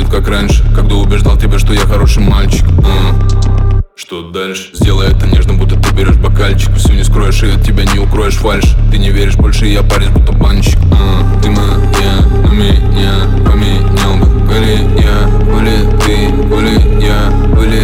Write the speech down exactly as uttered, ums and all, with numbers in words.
будет как раньше, когда убеждал тебя, что я хороший мальчик. а. Что дальше? Сделай это нежно, будто ты берешь бокальчик. Все не скроешь и от тебя не укроешь фальшь. Ты не веришь больше, я парень, будто банщик. а. Ты моя, но меня поменял бы. Были я, были ты, были я, были